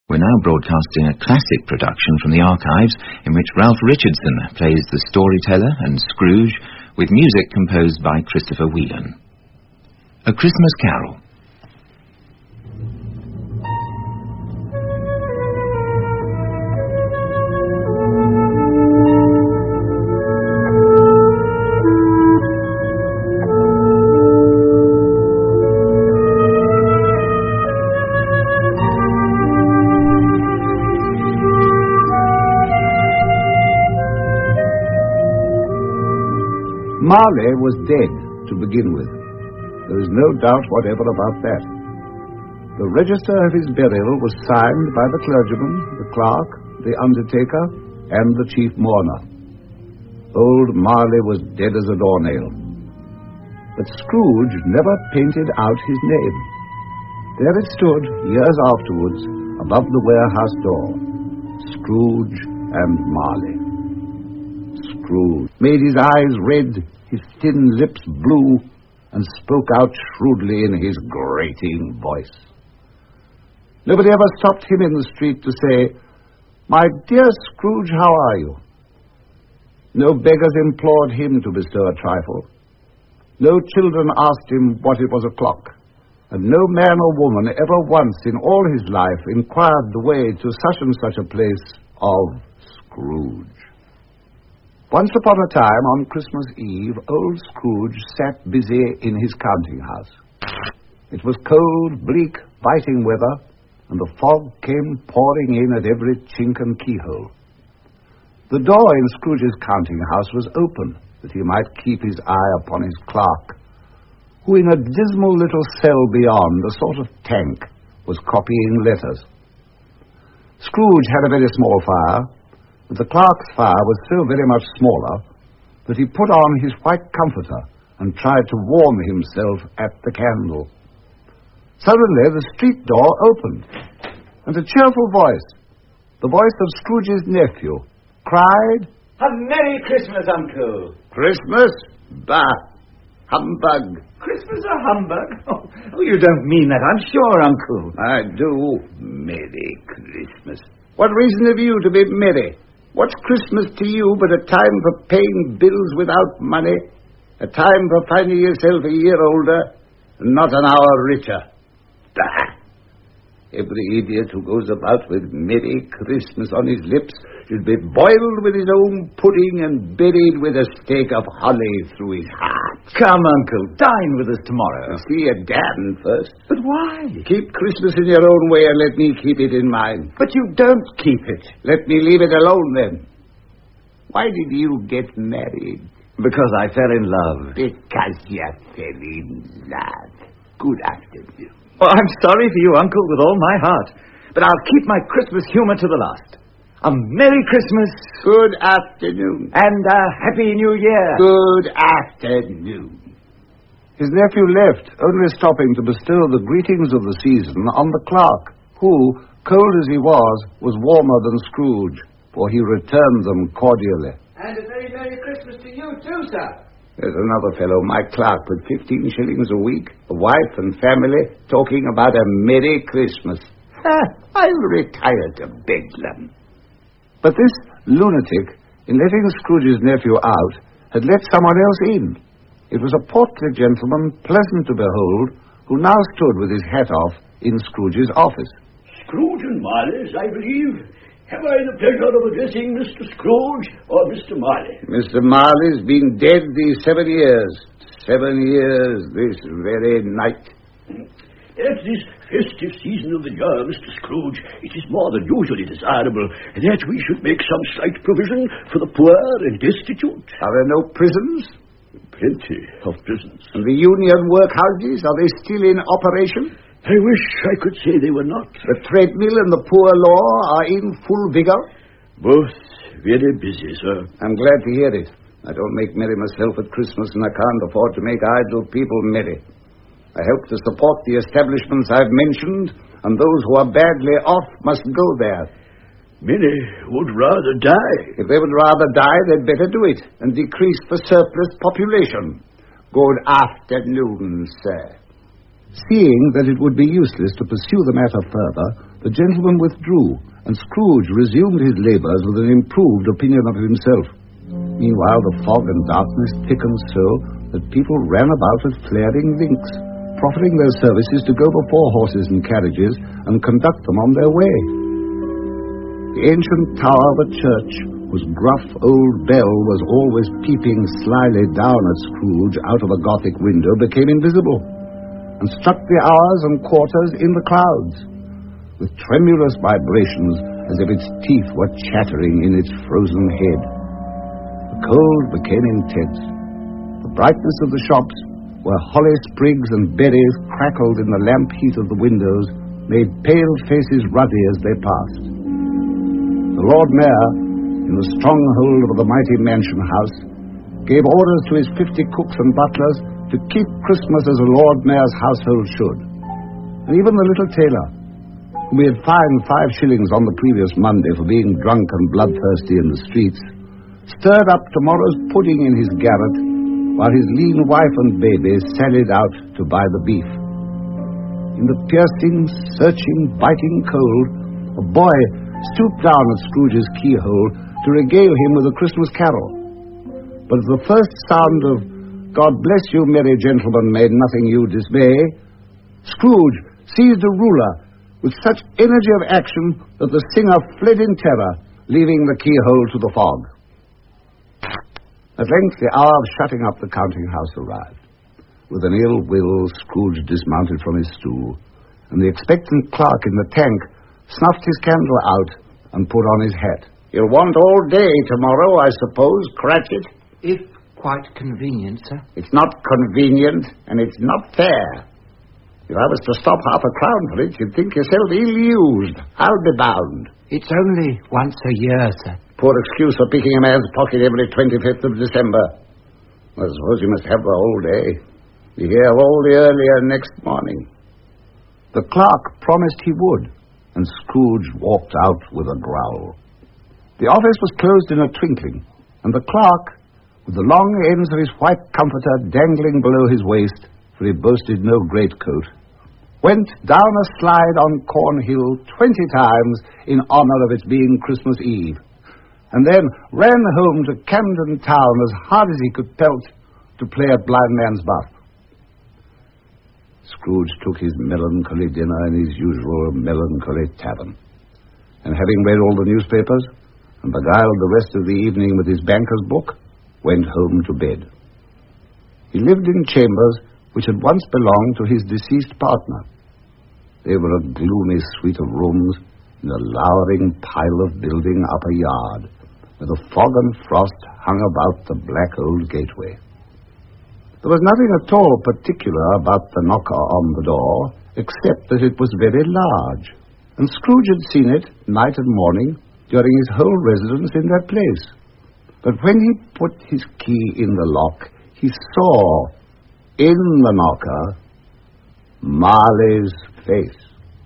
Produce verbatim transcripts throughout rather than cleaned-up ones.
We're now broadcasting a classic production from the archives in which Ralph Richardson plays the storyteller and Scrooge with music composed by Christopher Whelan. A Christmas Carol. Marley was dead to begin with. There is no doubt whatever about that. The register of his burial was signed by the clergyman, the clerk, the undertaker, and the chief mourner. Old Marley was dead as a doornail. But Scrooge never painted out his name. There it stood, years afterwards, above the warehouse door. Scrooge and Marley. Scrooge made his eyes red, his thin lips blue, and spoke out shrewdly in his grating voice. Nobody ever stopped him in the street to say, "My dear Scrooge, how are you?" No beggars implored him to bestow a trifle. No children asked him what it was o'clock. And no man or woman ever once in all his life inquired the way to such and such a place of Scrooge. Once upon a time, on Christmas Eve, old Scrooge sat busy in his counting house. It was cold, bleak, biting weather, and the fog came pouring in at every chink and keyhole. The door in Scrooge's counting house was open, that he might keep his eye upon his clerk, who in a dismal little cell beyond, a sort of tank, was copying letters. Scrooge had a very small fire, but the clerk's fire was so very much smaller that he put on his white comforter and tried to warm himself at the candle. Suddenly the street door opened, and a cheerful voice, the voice of Scrooge's nephew, cried, "A Merry Christmas, Uncle!" "Christmas? Bah! Humbug!" "Christmas a humbug? Oh, oh, you don't mean that, I'm sure, Uncle." "I do. Merry Christmas. What reason have you to be merry? What's Christmas to you but a time for paying bills without money, a time for finding yourself a year older, and not an hour richer? Bah! Every idiot who goes about with Merry Christmas on his lips should be boiled with his own pudding and buried with a stake of holly through his heart." "Come, Uncle, dine with us tomorrow." "See you damn first. "But why?" Keep Christmas in your own way and let me keep it in mine." "But you don't keep it." "Let me leave it alone then. Why did you get married?" "Because I fell in love." "Because you fell in love. Good afternoon." "Oh, I'm sorry for you, Uncle, with all my heart. But I'll keep my Christmas humor to the last. A Merry Christmas." "Good afternoon." "And a Happy New Year." "Good afternoon." His nephew left, only stopping to bestow the greetings of the season on the clerk, who, cold as he was, was warmer than Scrooge, for he returned them cordially. "And a very Merry Christmas to you too, sir." There's another fellow, my clerk, with fifteen shillings a week, a wife and family, talking about a Merry Christmas. Ah, I'll retire to Bedlam. But this lunatic, in letting Scrooge's nephew out, had let someone else in. It was a portly gentleman, pleasant to behold, who now stood with his hat off in Scrooge's office. "Scrooge and Marley's, I believe. Have I the pleasure of addressing Mister Scrooge or Mister Marley?" "Mister Marley's been dead these seven years. Seven years this very night." "At this festive season of the year, Mister Scrooge, it is more than usually desirable that we should make some slight provision for the poor and destitute." "Are there no prisons?" "Plenty of prisons." "And the union workhouses, are they still in operation?" "I wish I could say they were not." "The treadmill and the poor law are in full vigor?" "Both very busy, sir." "I'm glad to hear it. I don't make merry myself at Christmas, and I can't afford to make idle people merry. I help to support the establishments I've mentioned, and those who are badly off must go there." "Many would rather die." "If they would rather die, they'd better do it, and decrease the surplus population." "Good afternoon, sir." Seeing that it would be useless to pursue the matter further, the gentleman withdrew, and Scrooge resumed his labours with an improved opinion of himself. Meanwhile, the fog and darkness thickened so that people ran about with flaring links, proffering their services to go before horses and carriages and conduct them on their way. The ancient tower of a church, whose gruff old bell was always peeping slyly down at Scrooge out of a Gothic window, became invisible, and struck the hours and quarters in the clouds, with tremulous vibrations as if its teeth were chattering in its frozen head. The cold became intense. The brightness of the shops, where holly sprigs and berries crackled in the lamp heat of the windows, made pale faces ruddy as they passed. The Lord Mayor, in the stronghold of the mighty mansion house, gave orders to his fifty cooks and butlers to keep Christmas as a Lord Mayor's household should. And even the little tailor, whom he had fined five shillings on the previous Monday for being drunk and bloodthirsty in the streets, stirred up tomorrow's pudding in his garret, while his lean wife and baby sallied out to buy the beef. In the piercing, searching, biting cold, a boy stooped down at Scrooge's keyhole to regale him with a Christmas carol. But at the first sound of "God bless you, merry gentlemen, may nothing you dismay," Scrooge seized a ruler with such energy of action that the singer fled in terror, leaving the keyhole to the fog. At length the hour of shutting up the counting-house arrived. With an ill will, Scrooge dismounted from his stool, and the expectant clerk in the tank snuffed his candle out and put on his hat. "You'll want all day tomorrow, I suppose, Cratchit?" If quite convenient, sir. "It's not convenient, and it's not fair. If I was to stop half a crown for it, you'd think yourself ill-used. I'll be bound." It's only once a year, sir. "Poor excuse for picking a man's pocket every twenty-fifth of December. I suppose you must have the whole day. Be here all the earlier next morning." The clerk promised he would, and Scrooge walked out with a growl. The office was closed in a twinkling, and the clerk, with the long ends of his white comforter dangling below his waist, for he boasted no greatcoat, went down a slide on Cornhill twenty times in honor of its being Christmas Eve, and then ran home to Camden Town as hard as he could pelt to play at Blind Man's Buff. Scrooge took his melancholy dinner in his usual melancholy tavern, and having read all the newspapers and beguiled the rest of the evening with his banker's book, went home to bed. He lived in chambers which had once belonged to his deceased partner. They were a gloomy suite of rooms in a lowering pile of building up a yard, where the fog and frost hung about the black old gateway. There was nothing at all particular about the knocker on the door, except that it was very large, and Scrooge had seen it night and morning during his whole residence in that place. But when he put his key in the lock, he saw, in the knocker, Marley's face.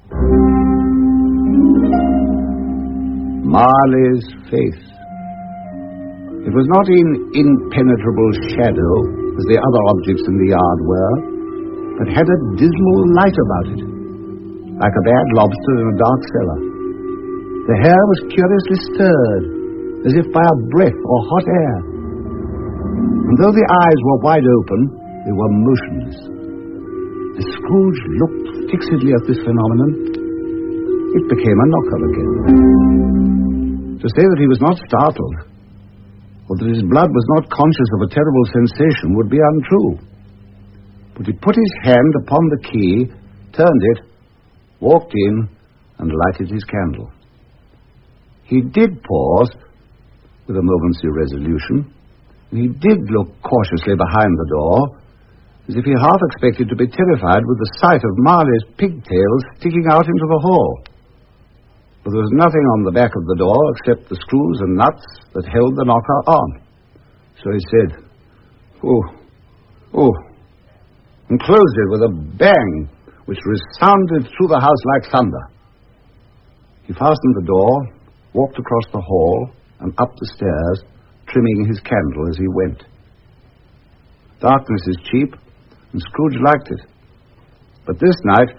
Marley's face. It was not in impenetrable shadow, as the other objects in the yard were, but had a dismal light about it, like a bad lobster in a dark cellar. The hair was curiously stirred, as if by a breath or hot air. And though the eyes were wide open, they were motionless. As Scrooge looked fixedly at this phenomenon, it became a knocker again. To say that he was not startled, or that his blood was not conscious of a terrible sensation, would be untrue. But he put his hand upon the key, turned it, walked in, and lighted his candle. He did pause, with a moment's irresolution, and he did look cautiously behind the door, as if he half expected to be terrified with the sight of Marley's pigtails sticking out into the hall. But there was nothing on the back of the door except the screws and nuts that held the knocker on. So he said, "Oh, oh," and closed it with a bang which resounded through the house like thunder. He fastened the door, walked across the hall, and up the stairs, trimming his candle as he went. Darkness is cheap, and Scrooge liked it. But this night,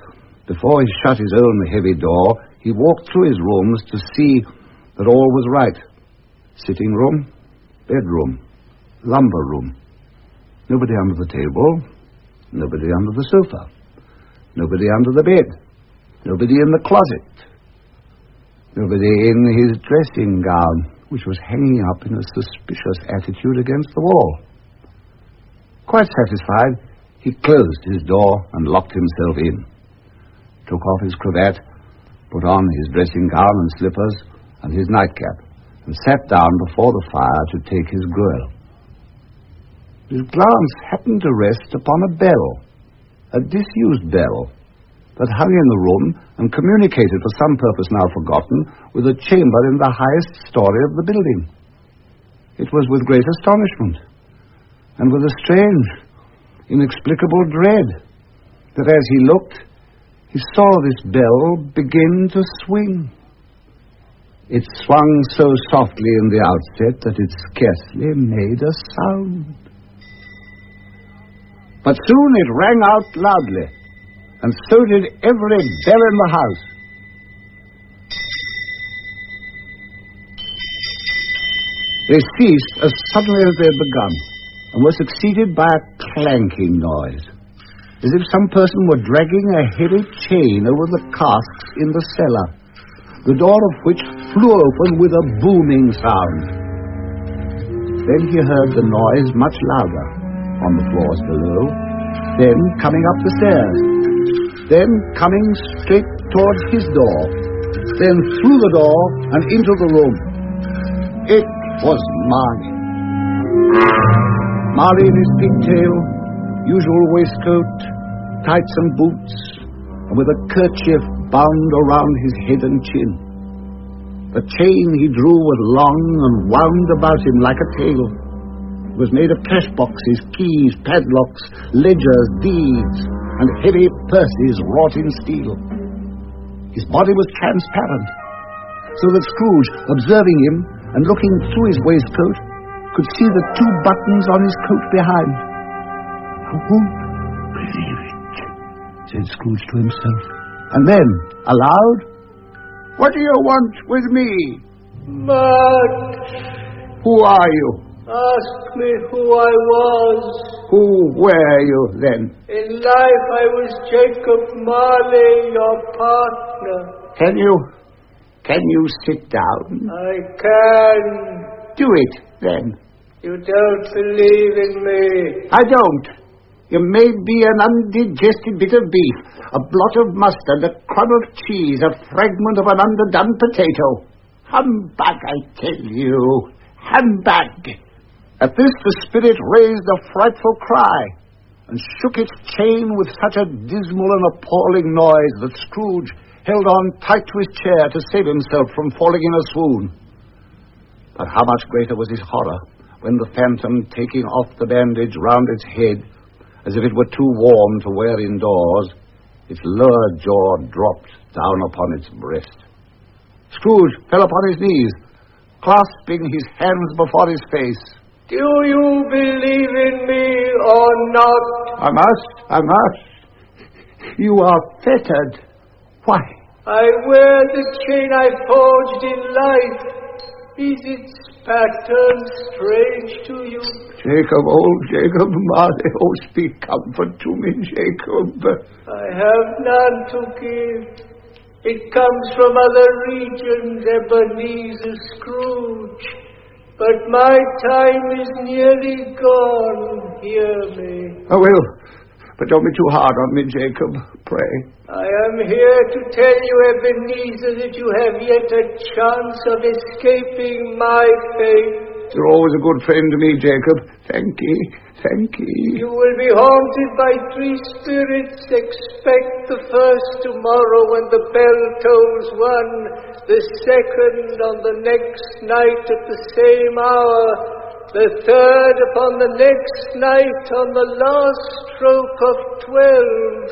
Before he shut his own heavy door, he walked through his rooms to see that all was right. Sitting room, bedroom, lumber room. Nobody under the table, nobody under the sofa, nobody under the bed, nobody in the closet, nobody in his dressing gown, which was hanging up in a suspicious attitude against the wall. Quite satisfied, he closed his door and locked himself in, took off his cravat, put on his dressing gown and slippers and his nightcap, and sat down before the fire to take his gruel. His glance happened to rest upon a bell, a disused bell, that hung in the room and communicated for some purpose now forgotten with a chamber in the highest story of the building. It was with great astonishment, and with a strange, inexplicable dread, that as he looked, he saw this bell begin to swing. It swung so softly in the outset that it scarcely made a sound. But soon it rang out loudly, and so did every bell in the house. They ceased as suddenly as they had begun, and were succeeded by a clanking noise, as if some person were dragging a heavy chain over the casks in the cellar, the door of which flew open with a booming sound. Then he heard the noise much louder on the floors below, then coming up the stairs, then coming straight towards his door, then through the door and into the room. It was Marley. Marley in his pigtail, usual waistcoat, tights and boots, and with a kerchief bound around his head and chin. The chain he drew was long and wound about him like a tail. It was made of cash boxes, keys, padlocks, ledgers, deeds, and heavy purses wrought in steel. His body was transparent, so that Scrooge, observing him and looking through his waistcoat, could see the two buttons on his coat behind. "I won't believe it," said Scrooge to himself. And then, aloud, "What do you want with me?" "Matt." "Who are you?" "Ask me who I was." "Who were you, then?" "In life I was Jacob Marley, your partner." Can you, can you sit down?" "I can." "Do it, then." "You don't believe in me." "I don't. You may be an undigested bit of beef, a blot of mustard, a crumb of cheese, a fragment of an underdone potato. Humbug, I tell you. Humbug." At this the spirit raised a frightful cry, and shook its chain with such a dismal and appalling noise that Scrooge held on tight to his chair to save himself from falling in a swoon. But how much greater was his horror when the phantom, taking off the bandage round its head, as if it were too warm to wear indoors, its lower jaw dropped down upon its breast. Scrooge fell upon his knees, clasping his hands before his face. "Do you believe in me or not?" "I must, I must. You are fettered. Why?" "I wear the chain I forged in life. Is its pattern strange to you?" "Jacob, oh Jacob Marley, oh speak comfort to me, Jacob." "I have none to give. It comes from other regions, Ebenezer Scrooge. But my time is nearly gone, hear me." "I will, but don't be too hard on me, Jacob, pray." "I am here to tell you, Ebenezer, that you have yet a chance of escaping my fate." "You're always a good friend to me, Jacob. Thank ye, thank ye." "You will be haunted by three spirits. Expect the first tomorrow when the bell tolls one, the second on the next night at the same hour, the third upon the next night on the last stroke of twelve.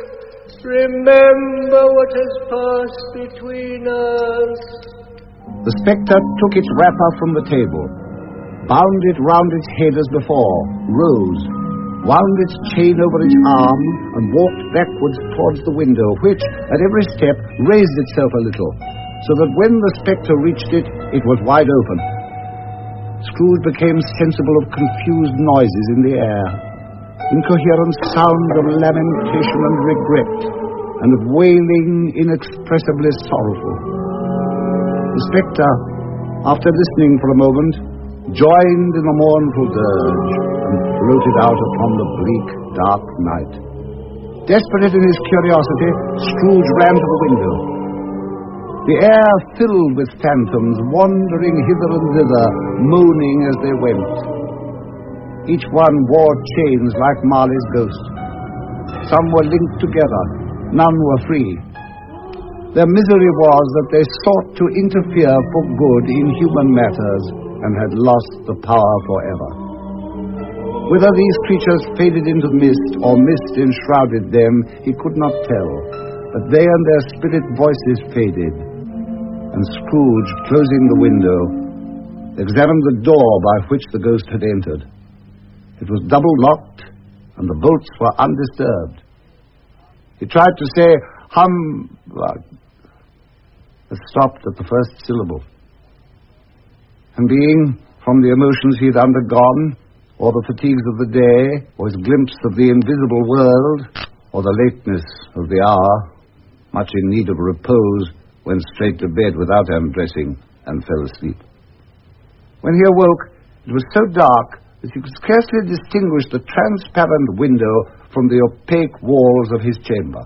Remember what has passed between us." The spectre took its wrapper from the table, bound it round its head as before, rose, wound its chain over its arm, and walked backwards towards the window, which, at every step, raised itself a little, so that when the spectre reached it, it was wide open. Scrooge became sensible of confused noises in the air, incoherent sounds of lamentation and regret, and of wailing inexpressibly sorrowful. The spectre, after listening for a moment, joined in the mournful dirge, and floated out upon the bleak, dark night. Desperate in his curiosity, Scrooge ran to the window. The air filled with phantoms, wandering hither and thither, moaning as they went. Each one wore chains like Marley's ghost. Some were linked together, none were free. Their misery was that they sought to interfere for good in human matters and had lost the power forever. Whether these creatures faded into mist or mist enshrouded them, he could not tell, but they and their spirit voices faded, and Scrooge, closing the window, examined the door by which the ghost had entered. It was double-locked, and the bolts were undisturbed. He tried to say, hum, but stopped at the first syllable. And being, from the emotions he had undergone, or the fatigues of the day, or his glimpse of the invisible world, or the lateness of the hour, much in need of repose, went straight to bed without undressing and fell asleep. When he awoke, it was so dark that he could scarcely distinguish the transparent window from the opaque walls of his chamber.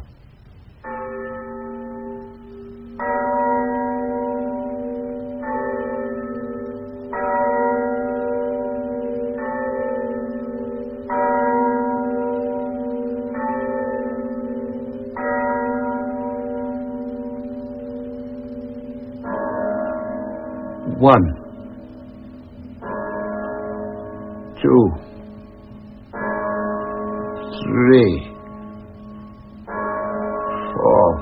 One, two, three, four,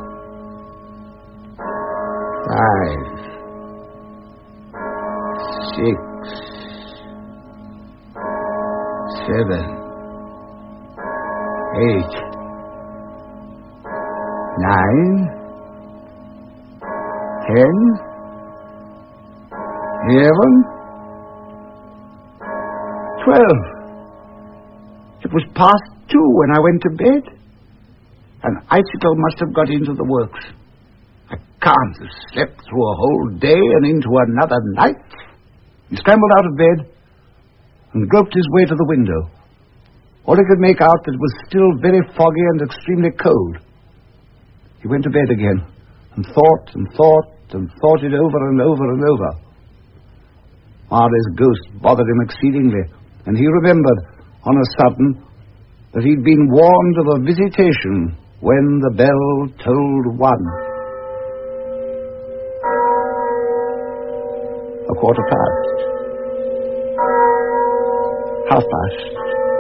five, six, seven, eight, nine, ten, eleven, twelve. It was past two when I went to bed. An icicle must have got into the works. I can't have slept through a whole day and into another night. He scrambled out of bed and groped his way to the window. All he could make out that it was still very foggy and extremely cold. He went to bed again and thought and thought and thought it over and over and over. Marley's ghost bothered him exceedingly, and he remembered, on a sudden, that he'd been warned of a visitation when the bell tolled one. A quarter past. Half past.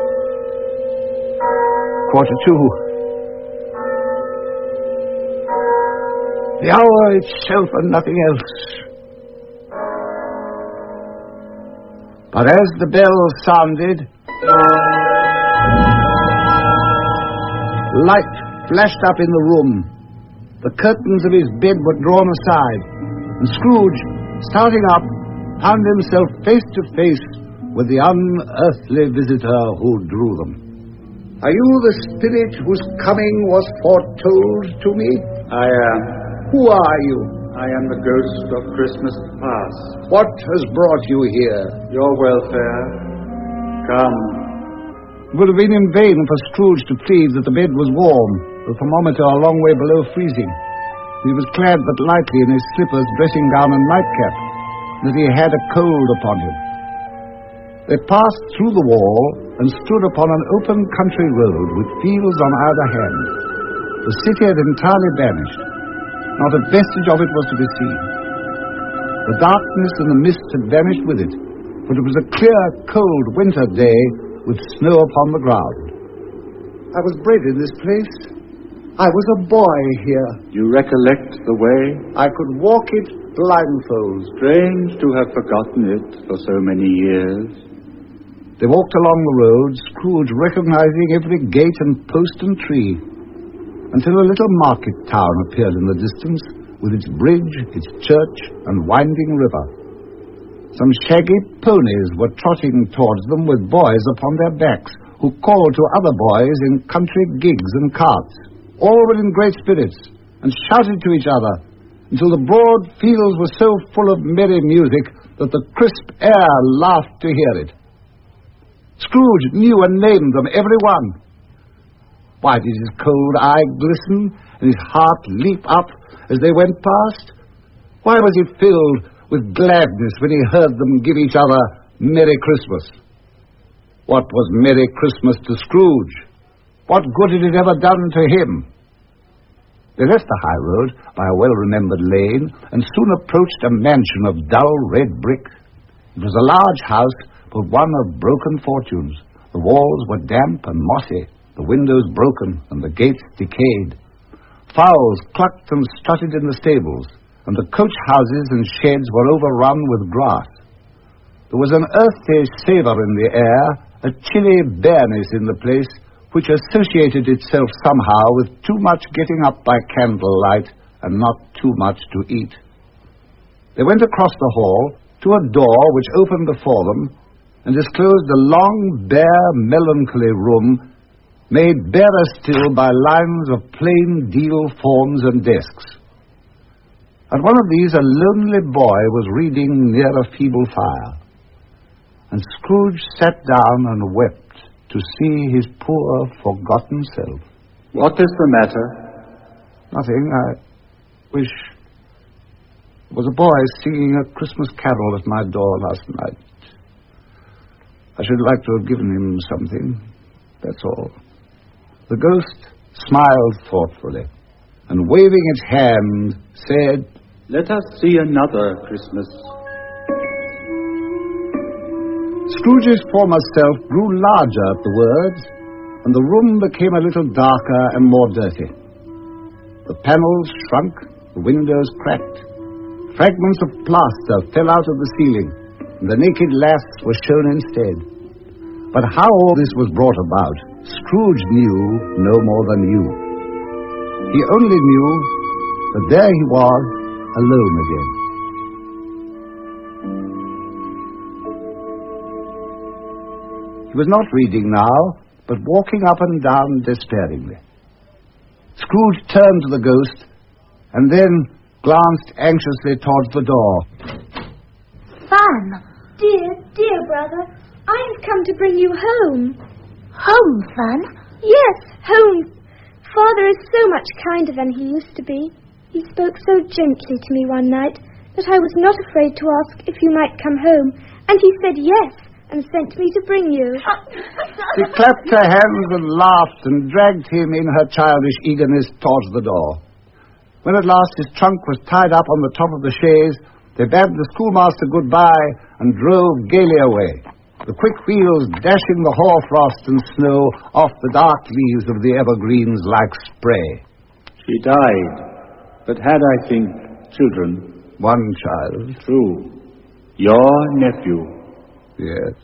Quarter two. The hour itself and nothing else. But as the bell sounded, light flashed up in the room. The curtains of his bed were drawn aside, and Scrooge, starting up, found himself face to face with the unearthly visitor who drew them. Are you the spirit whose coming was foretold to me? I am. Who are you? I am the ghost of Christmas past. What has brought you here? Your welfare. Come. It would have been in vain for Scrooge to plead that the bed was warm, the thermometer a long way below freezing. He was clad but lightly in his slippers, dressing gown, and nightcap, that he had a cold upon him. They passed through the wall and stood upon an open country road with fields on either hand. The city had entirely vanished. Not a vestige of it was to be seen. The darkness and the mist had vanished with it, but it was a clear, cold winter day with snow upon the ground. I was bred in this place. I was a boy here. You recollect the way? I could walk it blindfold. Strange to have forgotten it for so many years. They walked along the road, Scrooge recognizing every gate and post and tree, until a little market town appeared in the distance, with its bridge, its church, and winding river. Some shaggy ponies were trotting towards them with boys upon their backs, who called to other boys in country gigs and carts. All were in great spirits, and shouted to each other, until the broad fields were so full of merry music that the crisp air laughed to hear it. Scrooge knew and named them, every one. Why did his cold eye glisten and his heart leap up as they went past? Why was he filled with gladness when he heard them give each other Merry Christmas? What was Merry Christmas to Scrooge? What good had it ever done to him? They left the high road by a well-remembered lane and soon approached a mansion of dull red brick. It was a large house, but one of broken fortunes. The walls were damp and mossy, the windows broken, and the gates decayed. Fowls clucked and strutted in the stables, and the coach houses and sheds were overrun with grass. There was an earthy savour in the air, a chilly bareness in the place, which associated itself somehow with too much getting up by candlelight and not too much to eat. They went across the hall to a door which opened before them and disclosed a long, bare, melancholy room made barer still by lines of plain deal forms and desks. At one of these a lonely boy was reading near a feeble fire, and Scrooge sat down and wept to see his poor, forgotten self. What is the matter? Nothing. I wish... There was a boy singing a Christmas carol at my door last night. I should like to have given him something. That's all. The ghost smiled thoughtfully, and waving its hand, said, "Let us see another Christmas." Scrooge's former self grew larger at the words, and the room became a little darker and more dirty. The panels shrunk, the windows cracked. Fragments of plaster fell out of the ceiling, and the naked laths were shown instead. But how all this was brought about, Scrooge knew no more than you. He only knew that there he was, alone again. He was not reading now, but walking up and down despairingly. Scrooge turned to the ghost, and then glanced anxiously towards the door. Fun! Dear, dear brother, I have come to bring you home. Home, Fun? Yes, home. Father is so much kinder than he used to be. He spoke so gently to me one night that I was not afraid to ask if you might come home, and he said yes, and sent me to bring you. She clapped her hands and laughed and dragged him in her childish eagerness towards the door. When at last his trunk was tied up on the top of the chaise, they bade the schoolmaster goodbye and drove gaily away, the quick wheels dashing the hoarfrost and snow off the dark leaves of the evergreens like spray. She died, but had, I think, children. One child. True. Your nephew. Yes.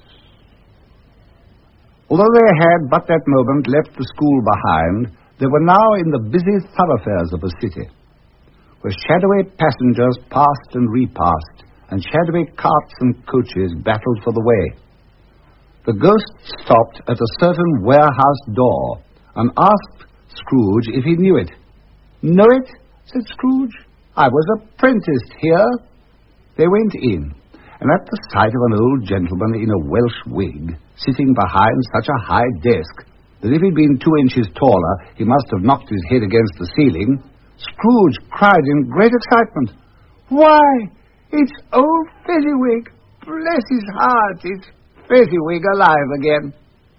Although they had but that moment left the school behind, they were now in the busy thoroughfares of a city, where shadowy passengers passed and repassed, and shadowy carts and coaches battled for the way. The ghost stopped at a certain warehouse door and asked Scrooge if he knew it. "Know it?" said Scrooge. "I was apprenticed here." They went in, and at the sight of an old gentleman in a Welsh wig, sitting behind such a high desk that if he'd been two inches taller, he must have knocked his head against the ceiling, Scrooge cried in great excitement, "Why, it's old Fezziwig! Bless his heart, it's Fezziwig alive again!"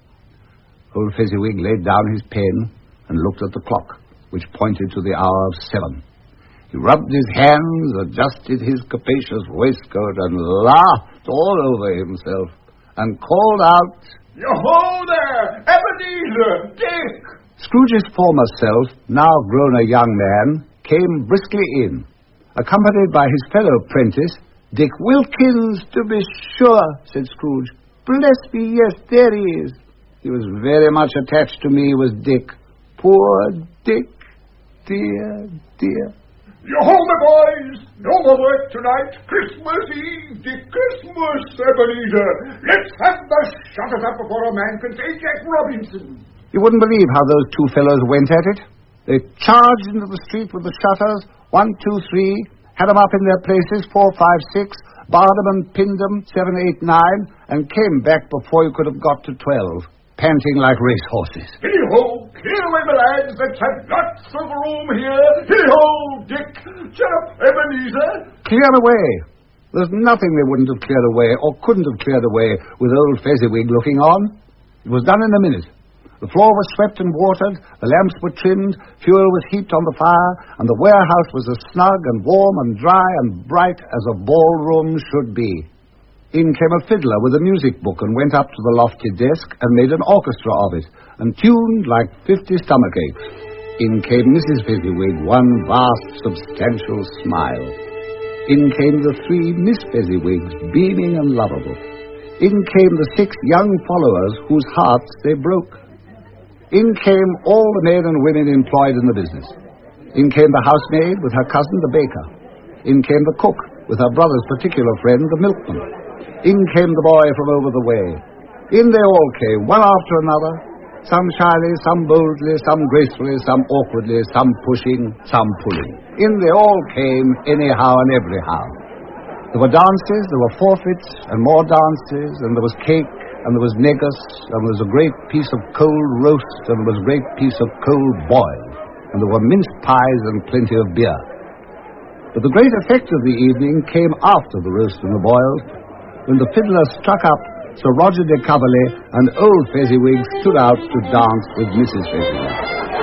Old Fezziwig laid down his pen and looked at the clock, which pointed to the hour of seven. He rubbed his hands, adjusted his capacious waistcoat, and laughed all over himself, and called out, "Yo-ho there, Ebenezer, Dick!" Scrooge's former self, now grown a young man, came briskly in, accompanied by his fellow apprentice, Dick Wilkins, to be sure, said Scrooge. bless me, yes, there he is. He was very much attached to me, was Dick. Poor Dick. Dear, dear. You're home, my boys. No more work tonight. Christmas Eve, Dick. Christmas, Ebenezer. Let's have the shutters up before a man can say Jack Robinson. You wouldn't believe how those two fellows went at it. They charged into the street with the shutters, one, two, three, had them up in their places, four, five, six, barred them and pinned them, seven, eight, nine, and came back before you could have got to twelve, panting like racehorses. Hilly-ho! Clear away, my lads. Let's have lots of room here. Hilly-ho, Dick. Cheer up, Ebenezer. Clear away. There's nothing they wouldn't have cleared away, or couldn't have cleared away, with old Fezziwig looking on. It was done in a minute. The floor was swept and watered, the lamps were trimmed, fuel was heaped on the fire, and the warehouse was as snug and warm and dry and bright as a ballroom should be. In came a fiddler with a music book and went up to the lofty desk and made an orchestra of it, and tuned like fifty stomachaches. In came Missus Fezziwig, one vast, substantial smile. In came the three Miss Fezziwigs, beaming and lovable. In came the six young followers whose hearts they broke. In came all the men and women employed in the business. In came the housemaid with her cousin, the baker. In came the cook with her brother's particular friend, the milkman. In came the boy from over the way. In they all came, one after another, some shyly, some boldly, some gracefully, some awkwardly, some pushing, some pulling. In they all came, anyhow and everyhow. There were dances, there were forfeits, and more dances, and there was cake, and there was negus, and there was a great piece of cold roast, and there was a great piece of cold boiled, and there were mince pies and plenty of beer. But the great effect of the evening came after the roast and the boiled, when the fiddler struck up Sir Roger de Coverley and old Fezziwig stood out to dance with Missus Fezziwig.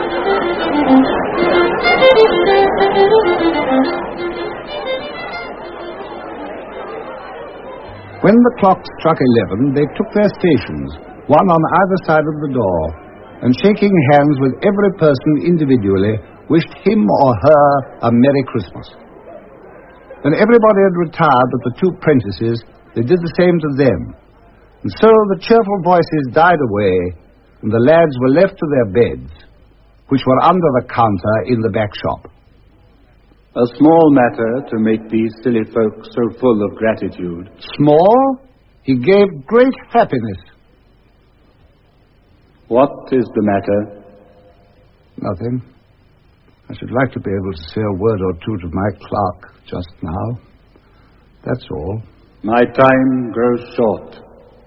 When the clock struck eleven, they took their stations, one on either side of the door, and shaking hands with every person individually, wished him or her a Merry Christmas. When everybody had retired but the two prentices, they did the same to them. And so the cheerful voices died away, and the lads were left to their beds, which were under the counter in the back shop. A small matter to make these silly folk so full of gratitude. Small? He gave great happiness. What is the matter? Nothing. I should like to be able to say a word or two to my clerk just now. That's all. My time grows short.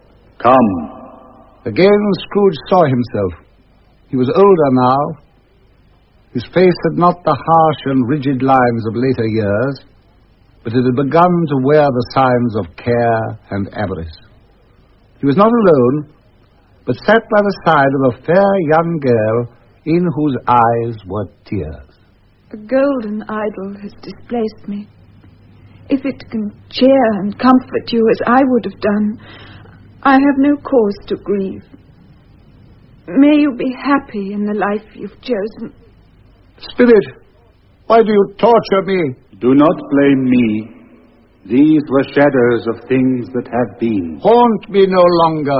Come. Again Scrooge saw himself. He was older now. His face had not the harsh and rigid lines of later years, but it had begun to wear the signs of care and avarice. He was not alone, but sat by the side of a fair young girl in whose eyes were tears. A golden idol has displaced me. If it can cheer and comfort you as I would have done, I have no cause to grieve. May you be happy in the life you've chosen. Spirit, why do you torture me? Do not blame me. These were shadows of things that have been. Haunt me no longer.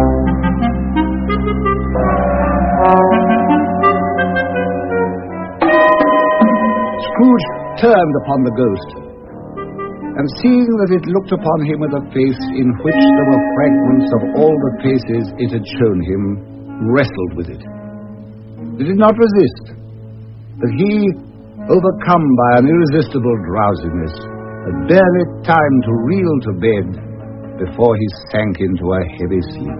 Scrooge turned upon the ghost, and seeing that it looked upon him with a face in which there were fragments of all the faces it had shown him, wrestled with it. It did not resist, but he, overcome by an irresistible drowsiness, had barely time to reel to bed before he sank into a heavy sleep.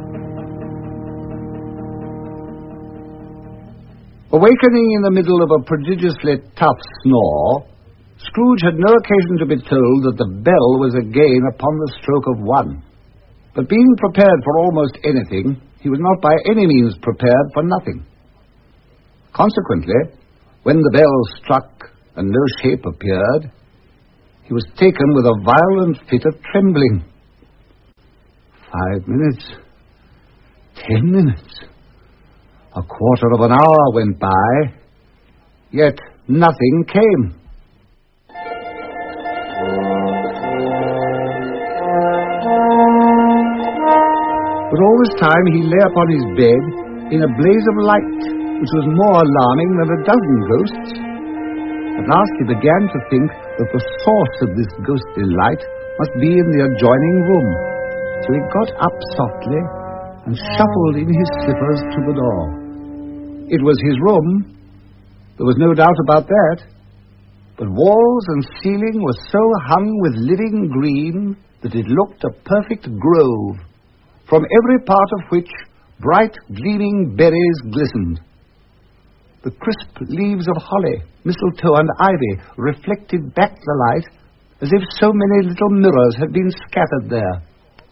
Awakening in the middle of a prodigiously tough snore, Scrooge had no occasion to be told that the bell was again upon the stroke of one. But being prepared for almost anything, he was not by any means prepared for nothing. Consequently, when the bell struck and no shape appeared, he was taken with a violent fit of trembling. Five minutes, ten minutes, a quarter of an hour went by, yet nothing came. But all this time he lay upon his bed in a blaze of light, which was more alarming than a dozen ghosts. At last he began to think that the source of this ghostly light must be in the adjoining room. So he got up softly and shuffled in his slippers to the door. It was his room. There was no doubt about that. But walls and ceiling were so hung with living green that it looked a perfect grove, from every part of which bright gleaming berries glistened. The crisp leaves of holly, mistletoe, and ivy reflected back the light as if so many little mirrors had been scattered there.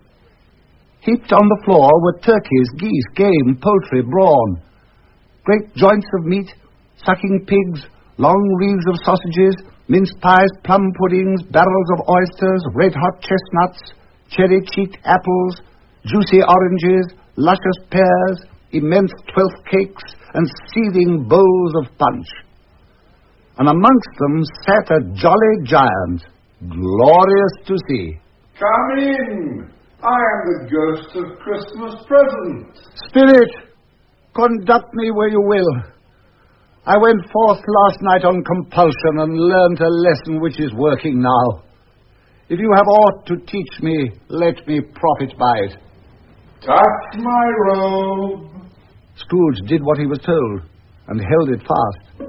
Heaped on the floor were turkeys, geese, game, poultry, brawn, great joints of meat, sucking pigs, long wreaths of sausages, mince pies, plum puddings, barrels of oysters, red-hot chestnuts, cherry-cheeked apples, juicy oranges, luscious pears, immense twelfth cakes, and seething bowls of punch. And amongst them sat a jolly giant, glorious to see. Come in. I am the ghost of Christmas presents. Spirit, conduct me where you will. I went forth last night on compulsion and learnt a lesson which is working now. If you have aught to teach me, let me profit by it. Touch my robe. Scrooge did what he was told and held it fast.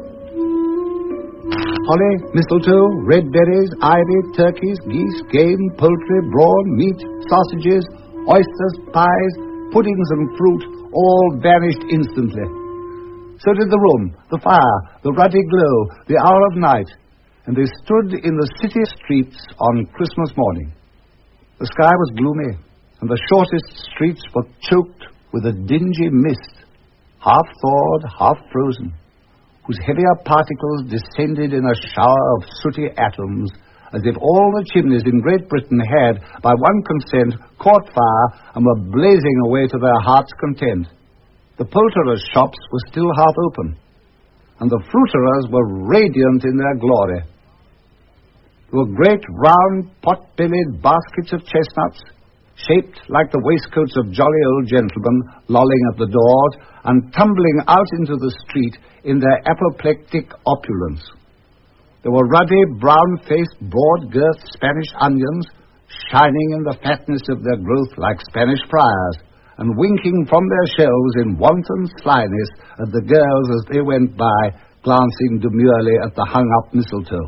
Holly, mistletoe, red berries, ivy, turkeys, geese, game, poultry, brawn, meat, sausages, oysters, pies, puddings and fruit all vanished instantly. So did the room, the fire, the ruddy glow, the hour of night, and they stood in the city streets on Christmas morning. The sky was gloomy, and the shortest streets were choked with a dingy mist, half thawed, half frozen, whose heavier particles descended in a shower of sooty atoms, as if all the chimneys in Great Britain had, by one consent, caught fire and were blazing away to their hearts' content. The poulterers' shops were still half open, and the fruiterers were radiant in their glory. There were great round pot-bellied baskets of chestnuts, shaped like the waistcoats of jolly old gentlemen, lolling at the doors and tumbling out into the street in their apoplectic opulence. There were ruddy, brown-faced, broad-girthed Spanish onions, shining in the fatness of their growth like Spanish friars, and winking from their shelves in wanton slyness at the girls as they went by, glancing demurely at the hung-up mistletoe.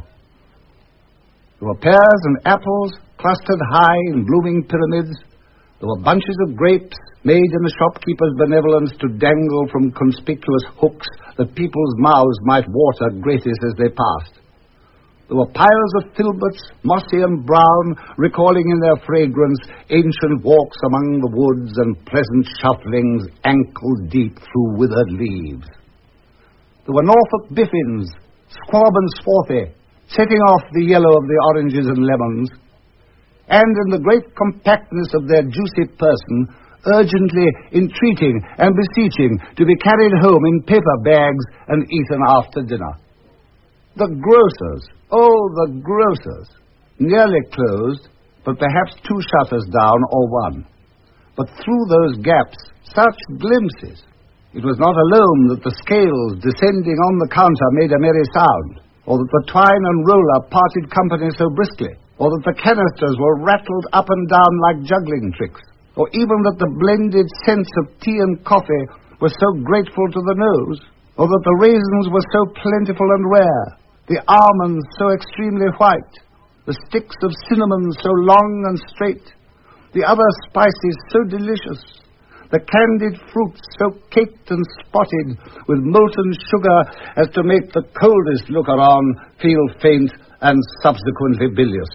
There were pears and apples clustered high in blooming pyramids. There were bunches of grapes made in the shopkeeper's benevolence to dangle from conspicuous hooks that people's mouths might water gratis as they passed. There were piles of filberts, mossy and brown, recalling in their fragrance ancient walks among the woods and pleasant shufflings ankle-deep through withered leaves. There were Norfolk biffins, squab and swarthy, setting off the yellow of the oranges and lemons, and in the great compactness of their juicy person, urgently entreating and beseeching to be carried home in paper bags and eaten after dinner. The grocers, oh, the grocers, nearly closed, but perhaps two shutters down or one. But through those gaps, such glimpses. It was not alone that the scales descending on the counter made a merry sound, or that the twine and roller parted company so briskly, or that the canisters were rattled up and down like juggling tricks, or even that the blended scents of tea and coffee were so grateful to the nose, or that the raisins were so plentiful and rare, the almonds so extremely white, the sticks of cinnamon so long and straight, the other spices so delicious, the candied fruits so caked and spotted with molten sugar as to make the coldest looker-on feel faint and subsequently bilious.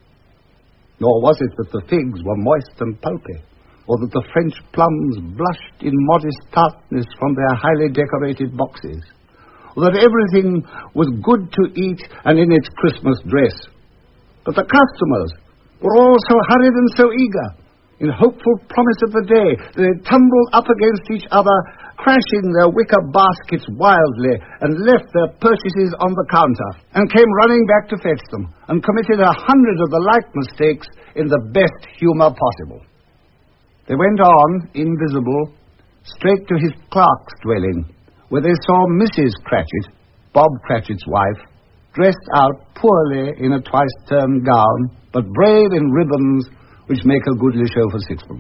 Nor was it that the figs were moist and pulpy, or that the French plums blushed in modest tartness from their highly decorated boxes, or that everything was good to eat and in its Christmas dress. But the customers were all so hurried and so eager, in hopeful promise of the day, they tumbled up against each other, crashing their wicker baskets wildly, and left their purchases on the counter, and came running back to fetch them, and committed a hundred of the like mistakes in the best humour possible. They went on, invisible, straight to his clerk's dwelling, where they saw Missus Cratchit, Bob Cratchit's wife, dressed out poorly in a twice-turned gown, but brave in ribbons which make a goodly show for sixpence.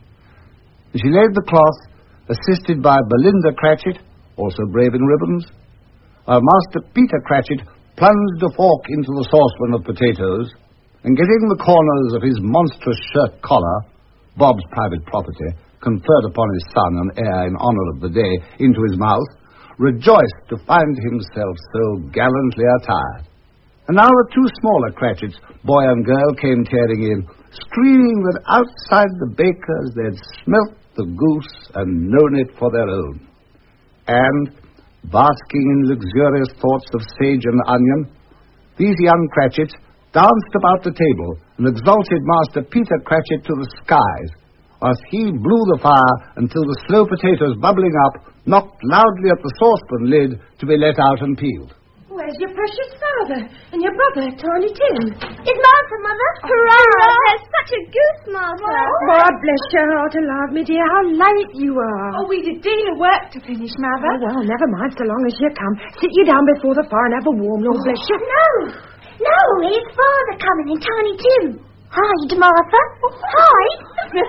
She laid the cloth, assisted by Belinda Cratchit, also brave in ribbons, while Master Peter Cratchit plunged a fork into the saucepan of potatoes, and getting the corners of his monstrous shirt collar, Bob's private property, conferred upon his son an heir in honour of the day, into his mouth, rejoiced to find himself so gallantly attired. And now the two smaller Cratchits, boy and girl, came tearing in, screaming that outside the baker's they'd smelt the goose and known it for their own. And, basking in luxurious thoughts of sage and onion, these young Cratchits danced about the table and exalted Master Peter Cratchit to the skies, whilst he blew the fire until the slow potatoes bubbling up knocked loudly at the saucepan lid to be let out and peeled. Where's your precious father and your brother, Tiny Tim? It's Martha, Mother. Hurrah! There's such a goose, Martha. God bless your heart alive, me dear. How late you are. Oh, we'd a deal of work to finish, Mother. Oh, well, never mind so long as you come. Sit you down before the fire and have a warm, Lord bless you. No, no, it's Father coming and Tiny Tim. Hide, Martha. Hide.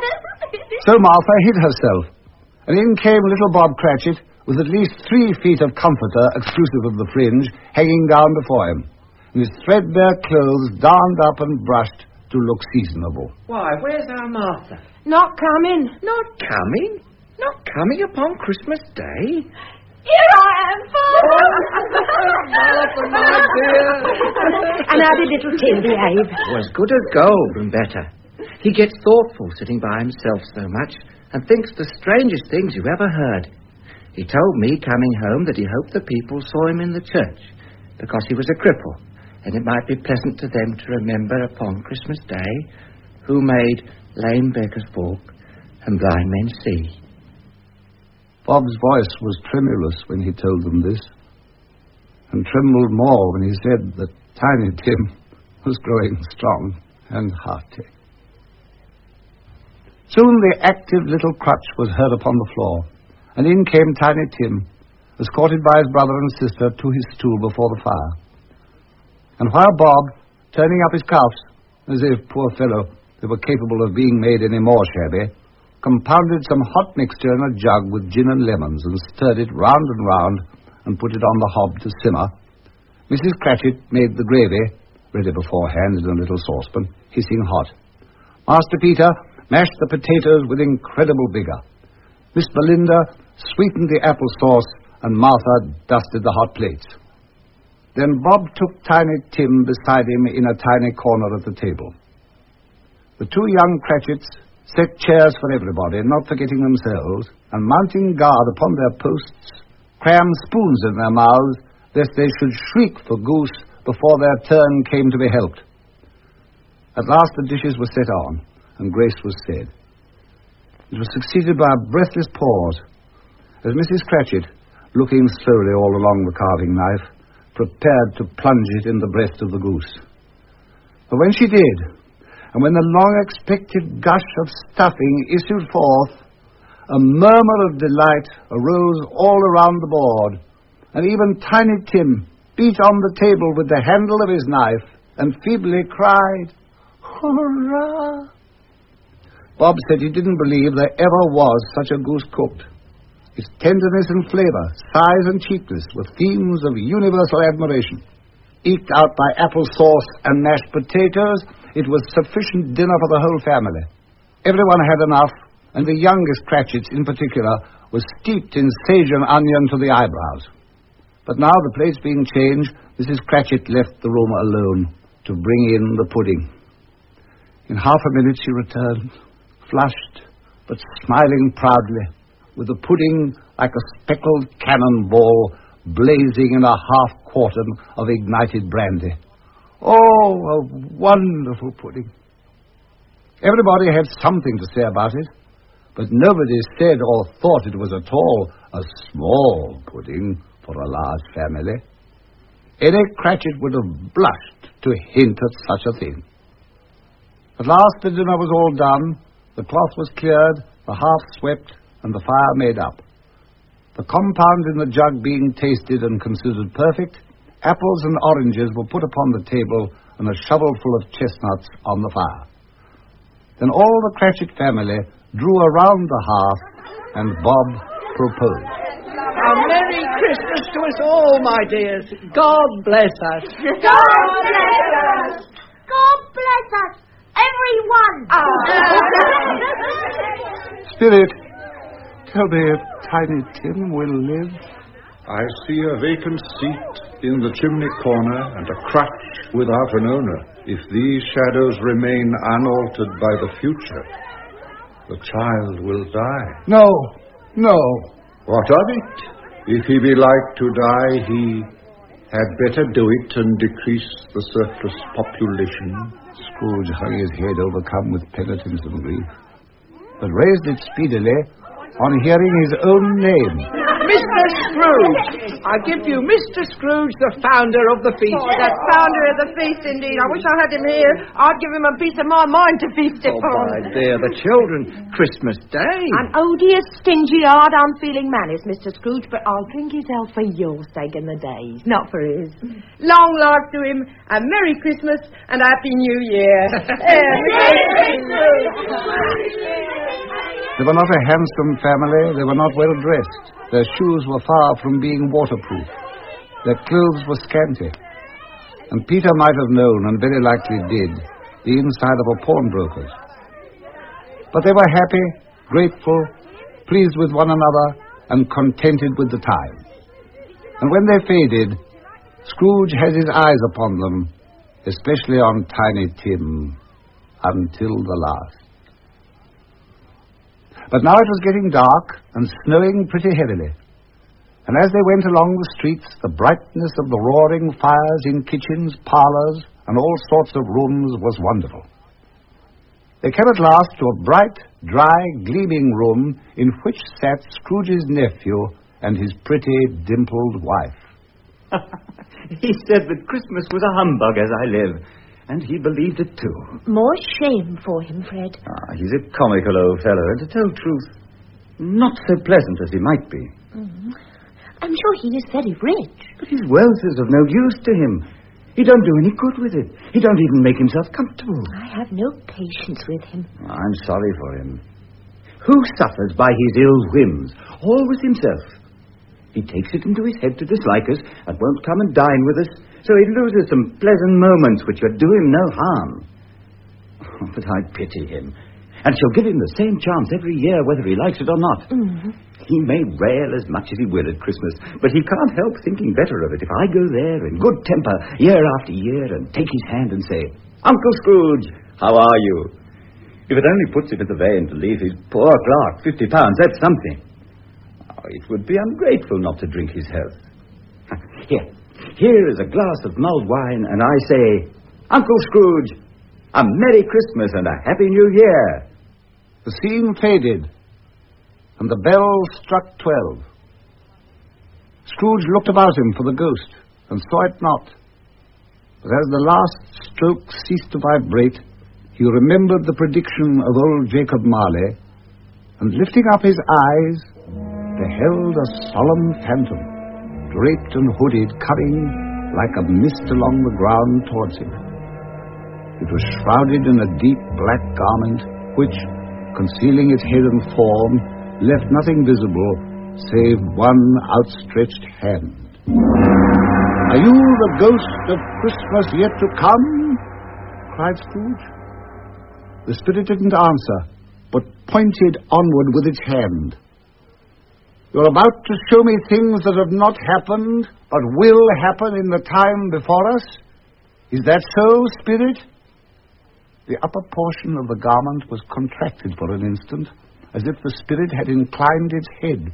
So Martha hid herself, and in came little Bob Cratchit, with at least three feet of comforter, exclusive of the fringe, hanging down before him, and his threadbare clothes darned up and brushed to look seasonable. Why, where's our Martha? Not coming. Not coming? Not coming upon Christmas Day? Here I am, Father. Martha, my dear. And how did little Tim behave? Oh, as good as gold and better. He gets thoughtful sitting by himself so much and thinks the strangest things you ever heard. He told me coming home that he hoped the people saw him in the church because he was a cripple, and it might be pleasant to them to remember upon Christmas Day who made lame beggars walk and blind men see. Bob's voice was tremulous when he told them this, and trembled more when he said that Tiny Tim was growing strong and hearty. Soon the active little crutch was heard upon the floor, and in came Tiny Tim, escorted by his brother and sister to his stool before the fire. And while Bob, turning up his cuffs, as if, poor fellow, they were capable of being made any more shabby, compounded some hot mixture in a jug with gin and lemons and stirred it round and round and put it on the hob to simmer, Missus Cratchit made the gravy, ready beforehand in a little saucepan, hissing hot. Master Peter mashed the potatoes with incredible vigour. Miss Belinda sweetened the apple sauce, and Martha dusted the hot plates. Then Bob took Tiny Tim beside him in a tiny corner at the table. The two young Cratchits set chairs for everybody, not forgetting themselves, and mounting guard upon their posts, crammed spoons in their mouths, lest they should shriek for goose before their turn came to be helped. At last the dishes were set on, and grace was said. It was succeeded by a breathless pause, as Missus Cratchit, looking slowly all along the carving knife, prepared to plunge it in the breast of the goose. But when she did, and when the long-expected gush of stuffing issued forth, a murmur of delight arose all around the board, and even Tiny Tim beat on the table with the handle of his knife and feebly cried, "Hurrah!" Bob said he didn't believe there ever was such a goose cooked. Its tenderness and flavour, size and cheapness were themes of universal admiration. Eked out by apple sauce and mashed potatoes, it was sufficient dinner for the whole family. Everyone had enough, and the youngest Cratchits in particular was steeped in sage and onion to the eyebrows. But now, the plates being changed, Missus Cratchit left the room alone to bring in the pudding. In half a minute she returned, flushed, but smiling proudly, with the pudding like a speckled cannonball blazing in a half-quartern of ignited brandy. Oh, a wonderful pudding. Everybody had something to say about it, but nobody said or thought it was at all a small pudding for a large family. Any Cratchit would have blushed to hint at such a thing. At last the dinner was all done, The cloth was cleared, the hearth swept, and the fire made up. The compound in the jug being tasted and considered perfect, apples and oranges were put upon the table and a shovelful of chestnuts on the fire. Then all the Cratchit family drew around the hearth, and Bob proposed. A Merry Christmas to us all, my dears. God bless us. God bless us. God bless us, everyone. Spirit, tell me if Tiny Tim will live. I see a vacant seat in the chimney corner and a crutch without an owner. If these shadows remain unaltered by the future, the child will die. No, no. What of it? If he be like to die, he had better do it and decrease the surplus population. Scrooge hung his head, overcome with penitence and grief, but raised it speedily on hearing his own name. Mister Scrooge! I give you Mister Scrooge, the founder of the feast. Oh, the founder of the feast, indeed. I wish I had him here. I'd give him a piece of my mind to feast Oh, upon. my dear, the children. Christmas Day. And oh dear, stingy, hard, unfeeling man is Mister Scrooge, but I'll drink his health for your sake in the days, not for his. Long life to him, and Merry Christmas, and Happy New Year. They were not a handsome family. They were not well dressed. Their shoes were far from being waterproof. Their clothes were scanty. And Peter might have known, and very likely did, the inside of a pawnbroker's. But they were happy, grateful, pleased with one another, and contented with the time. And when they faded, Scrooge had his eyes upon them, especially on Tiny Tim, until the last. But now it was getting dark and snowing pretty heavily. And as they went along the streets, the brightness of the roaring fires in kitchens, parlors, and all sorts of rooms was wonderful. They came at last to a bright, dry, gleaming room in which sat Scrooge's nephew and his pretty, dimpled wife. He said that Christmas was a humbug as I live, and he believed it too. More shame for him, Fred. Ah, he's a comical old fellow, and to tell truth, not so pleasant as he might be. Mm. I'm sure he is very rich. But his wealth is of no use to him. He don't do any good with it. He don't even make himself comfortable. I have no patience with him. I'm sorry for him. Who suffers by his ill whims? Always himself. He takes it into his head to dislike us and won't come and dine with us, so he loses some pleasant moments which would do him no harm. Oh, but I pity him, and shall give him the same chance every year, whether he likes it or not. Mm-hmm. He may rail as much as he will at Christmas, but he can't help thinking better of it if I go there in good temper year after year and take his hand and say, "Uncle Scrooge, how are you?" If it only puts him in the vein to leave his poor clerk fifty pounds, that's something. Oh, it would be ungrateful not to drink his health. Here, here is a glass of mulled wine, and I say, "Uncle Scrooge, a Merry Christmas and a Happy New Year." The scene faded, and the bell struck twelve. Scrooge looked about him for the ghost, and saw it not. But as the last stroke ceased to vibrate, he remembered the prediction of old Jacob Marley, and lifting up his eyes, beheld a solemn phantom, draped and hooded, coming like a mist along the ground towards him. It was shrouded in a deep black garment, which, concealing its head and form, left nothing visible save one outstretched hand. "Are you the ghost of Christmas yet to come?" cried Scrooge. The spirit didn't answer, but pointed onward with its hand. "You're about to show me things that have not happened, but will happen in the time before us? Is that so, spirit?" The upper portion of the garment was contracted for an instant, as if the spirit had inclined its head.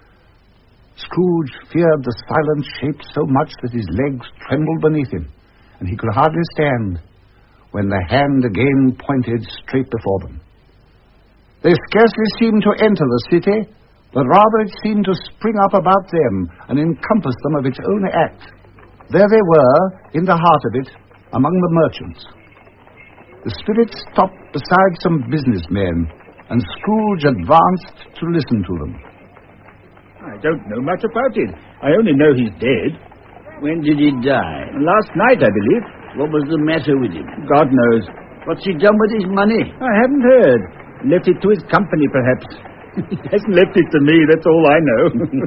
Scrooge feared the silent shape so much that his legs trembled beneath him, and he could hardly stand, when the hand again pointed straight before them. They scarcely seemed to enter the city, but rather it seemed to spring up about them and encompass them of its own act. There they were, in the heart of it, among the merchants. The spirit stopped beside some businessmen and Scrooge advanced to listen to them. I don't know much about it. I only know he's dead. When did he die? Last night, I believe. What was the matter with him? God knows. What's he done with his money? I haven't heard. Left it to his company, perhaps. He hasn't left it to me, that's all I know.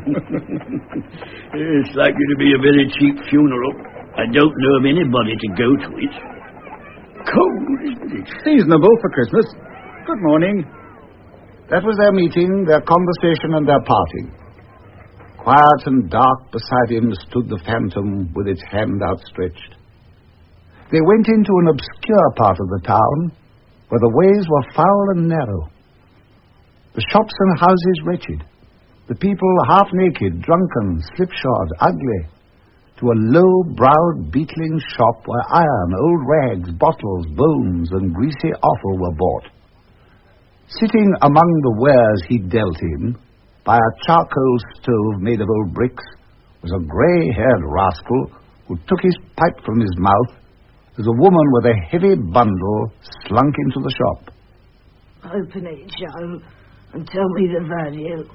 It's likely to be a very cheap funeral. I don't know of anybody to go to it. Cold, isn't it? Seasonable for Christmas. Good morning. That was their meeting, their conversation, and their parting. Quiet and dark beside him stood the phantom with its hand outstretched. They went into an obscure part of the town where the ways were foul and narrow, the shops and houses wretched, the people half naked, drunken, slipshod, ugly, to a low-browed, beetling shop where iron, old rags, bottles, bones, and greasy offal were bought. Sitting among the wares he dealt in, by a charcoal stove made of old bricks, was a grey-haired rascal who took his pipe from his mouth as a woman with a heavy bundle slunk into the shop. Open it, Joe, and tell me the value.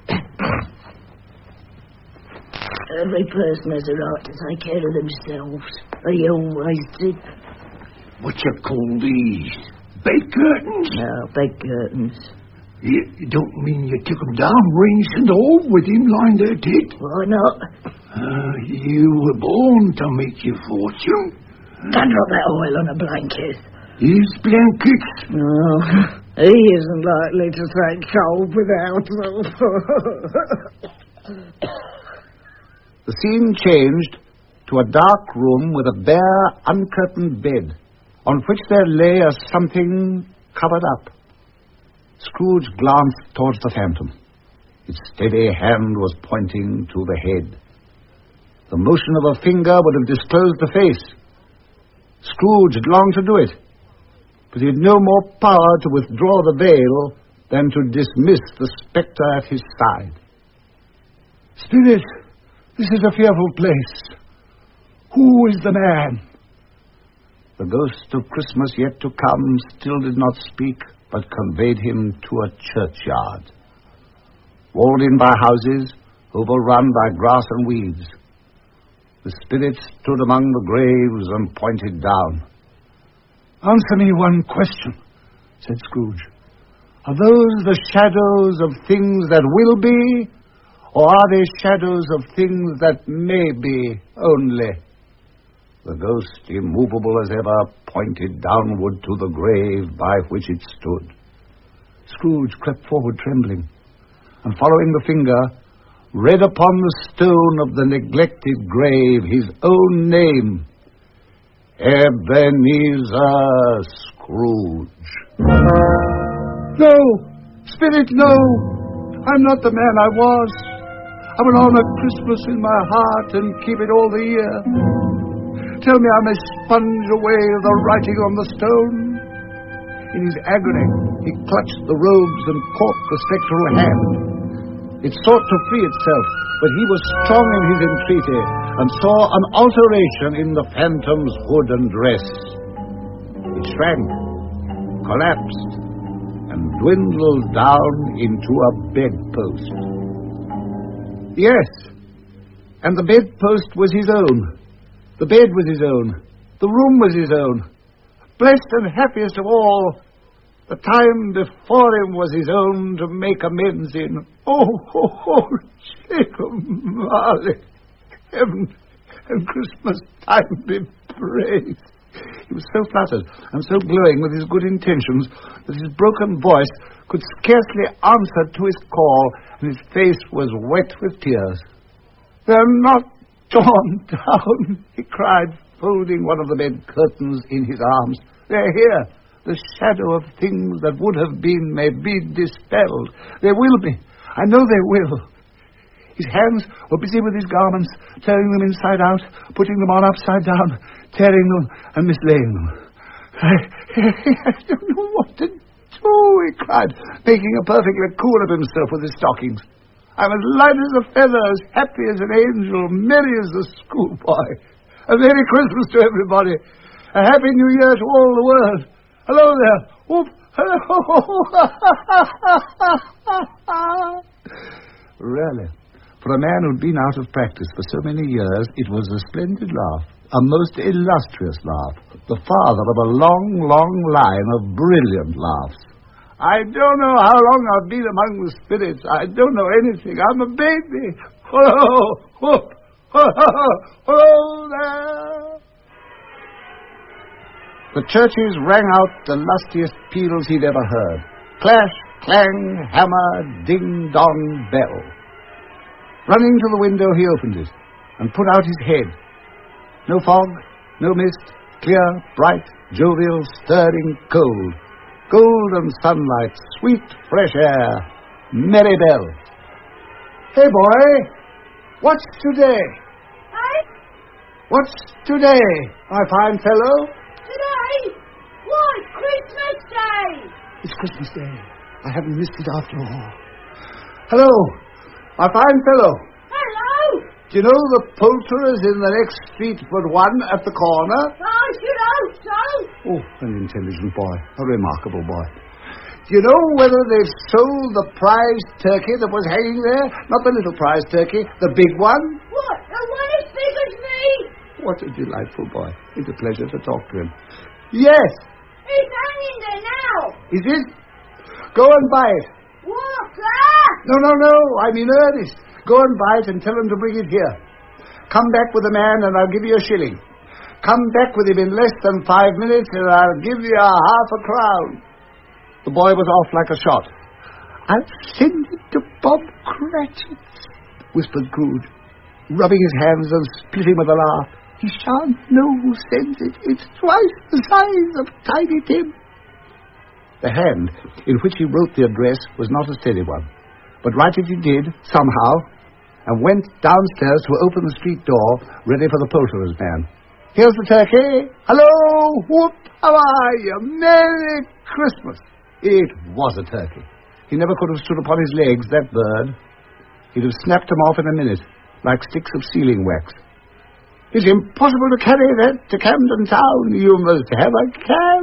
Every person has a right to take care of themselves. They always did. What you call these? Bed curtains? No, bed curtains. You, you don't mean you took them down, rings and all, with him lying there dead? Why not? Uh, you were born to make your fortune. Don't drop that oil on a blanket. His blankets? No, he isn't likely to take cold without them. The scene changed to a dark room with a bare, uncurtained bed, on which there lay a something covered up. Scrooge glanced towards the phantom. Its steady hand was pointing to the head. The motion of a finger would have disclosed the face. Scrooge had longed to do it, but he had no more power to withdraw the veil than to dismiss the spectre at his side. Spirit, this is a fearful place. Who is the man? The ghost of Christmas yet to come still did not speak, but conveyed him to a churchyard, walled in by houses, overrun by grass and weeds. The spirit stood among the graves and pointed down. Answer me one question, said Scrooge. Are those the shadows of things that will be, or are they shadows of things that may be only? The ghost, immovable as ever, pointed downward to the grave by which it stood. Scrooge crept forward trembling, and following the finger, read upon the stone of the neglected grave his own name, Ebenezer Scrooge. No! Spirit, no! I'm not the man I was. I will honor Christmas in my heart and keep it all the year. Tell me I may sponge away the writing on the stone. In his agony, he clutched the robes and caught the spectral hand. It sought to free itself, but he was strong in his entreaty, and saw an alteration in the phantom's hood and dress. It shrank, collapsed, and dwindled down into a bedpost. Yes, and the bedpost was his own. The bed was his own. The room was his own. Blessed and happiest of all, the time before him was his own to make amends in. Oh, oh, oh, Jacob Marley, heaven and Christmas time be praised. He was so flattered and so glowing with his good intentions that his broken voice could scarcely answer to his call, and his face was wet with tears. They're not torn down, he cried, folding one of the bed curtains in his arms. They're here. The shadow of things that would have been may be dispelled. They will be. I know they will. His hands were busy with his garments, turning them inside out, putting them on upside down, tearing them and mislaying them. I, I don't know what to do, he cried, making a perfect raccoon of himself with his stockings. I'm as light as a feather, as happy as an angel, merry as a schoolboy. A Merry Christmas to everybody. A Happy New Year to all the world. Hello there. Whoop, Really, for a man who'd been out of practice for so many years, it was a splendid laugh, a most illustrious laugh, the father of a long, long line of brilliant laughs. I don't know how long I've been among the spirits. I don't know anything. I'm a baby. Hello! Oh, hello there! The churches rang out the lustiest peals he'd ever heard. Clash, clang, hammer, ding, dong, bell. Running to the window, he opened it and put out his head. No fog, no mist, clear, bright, jovial, stirring, cold. Golden sunlight, sweet fresh air, merry bells. Hey, boy, what's today? Hey? What's today, my fine fellow? Today? Why, Christmas Day! It's Christmas Day. I haven't missed it after all. Hello, my fine fellow. Hello! Do you know the poulterers in the next street but one at the corner? I should hope so. Oh, an intelligent boy. A remarkable boy. Do you know whether they've sold the prize turkey that was hanging there? Not the little prize turkey, the big one? What, the one as big as me? What a delightful boy. It's a pleasure to talk to him. Yes. He's hanging there now. Is it? Go and buy it. Walker! No, no, no. I mean earnest. Go and buy it and tell him to bring it here. Come back with the man and I'll give you a shilling. Come back with him in less than five minutes and I'll give you a half a crown. The boy was off like a shot. I'll send it to Bob Cratchit, whispered Scrooge, rubbing his hands and splitting with a laugh. He shan't know who sends it. It's twice the size of Tiny Tim. The hand in which he wrote the address was not a steady one, but write it he did, somehow, and went downstairs to open the street door, ready for the poulterer's man. Here's the turkey. Hello, whoop, how are you? Merry Christmas. It was a turkey. He never could have stood upon his legs, that bird. He'd have snapped them off in a minute, like sticks of sealing wax. It's impossible to carry that to Camden Town. You must have a cab.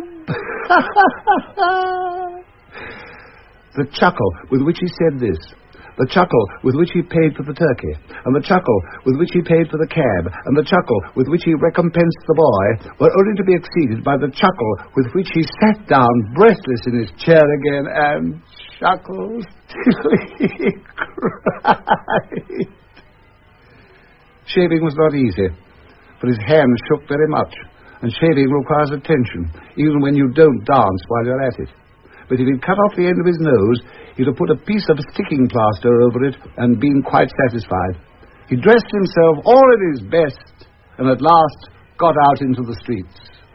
The chuckle with which he said this, the chuckle with which he paid for the turkey, and the chuckle with which he paid for the cab, and the chuckle with which he recompensed the boy, were only to be exceeded by the chuckle with which he sat down breathless in his chair again and chuckled till he cried. Shaving was not easy, for his hands shook very much, and shaving requires attention, even when you don't dance while you're at it. But if he'd cut off the end of his nose, he'd have put a piece of sticking plaster over it and been quite satisfied. He dressed himself all at his best and at last got out into the streets.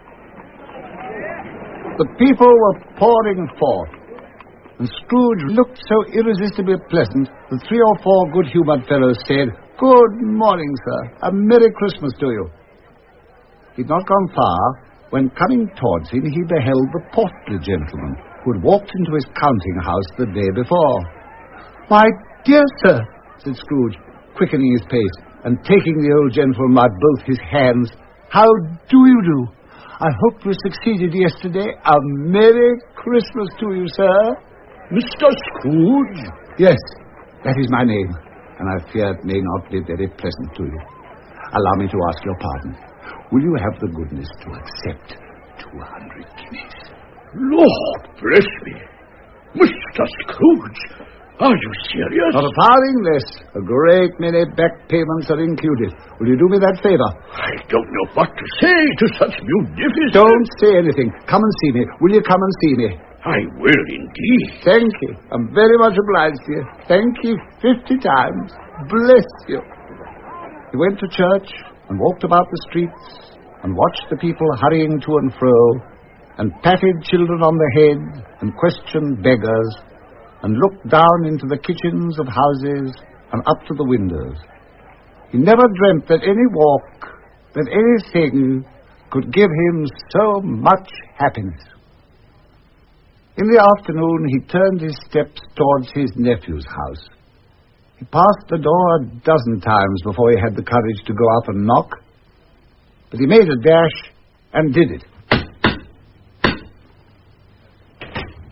The people were pouring forth, and Scrooge looked so irresistibly pleasant that three or four good-humoured fellows said, "Good morning, sir. A Merry Christmas to you." He'd not gone far when, coming towards him, he beheld the portly gentleman who had walked into his counting-house the day before. "My dear sir," said Scrooge, quickening his pace and taking the old gentleman by both his hands, "how do you do? I hope you succeeded yesterday. A Merry Christmas to you, sir." Mister Scrooge? Yes, that is my name, and I fear it may not be very pleasant to you. Allow me to ask your pardon. Will you have the goodness to accept two hundred guineas? Lord bless me. Mister Scrooge, are you serious? Not a farthing less. A great many back payments are included. Will you do me that favour? I don't know what to say to such munificence. Don't say anything. Come and see me. Will you come and see me? I will indeed. Thank you. I'm very much obliged to you. Thank you fifty times. Bless you. He went to church and walked about the streets and watched the people hurrying to and fro, and patted children on the head, and questioned beggars, and looked down into the kitchens of houses and up to the windows. He never dreamt that any walk, that anything could give him so much happiness. In the afternoon, he turned his steps towards his nephew's house. He passed the door a dozen times before he had the courage to go up and knock, but he made a dash and did it.